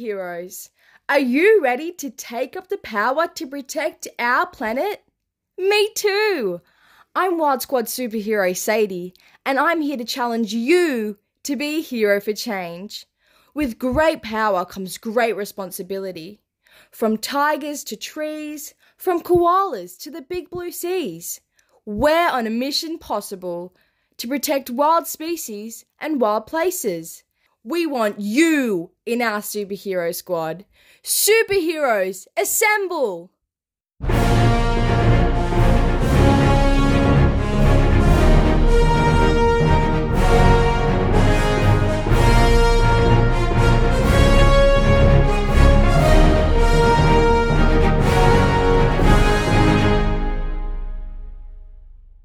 superheroes. Are you ready to take up the power to protect our planet? Me too! I'm Wild Squad superhero Sadie, and I'm here to challenge you to be a hero for change. With great power comes great responsibility. From tigers to trees, from koalas to the big blue seas, we're on a mission possible to protect wild species and wild places. We want you in our superhero squad. Superheroes, assemble!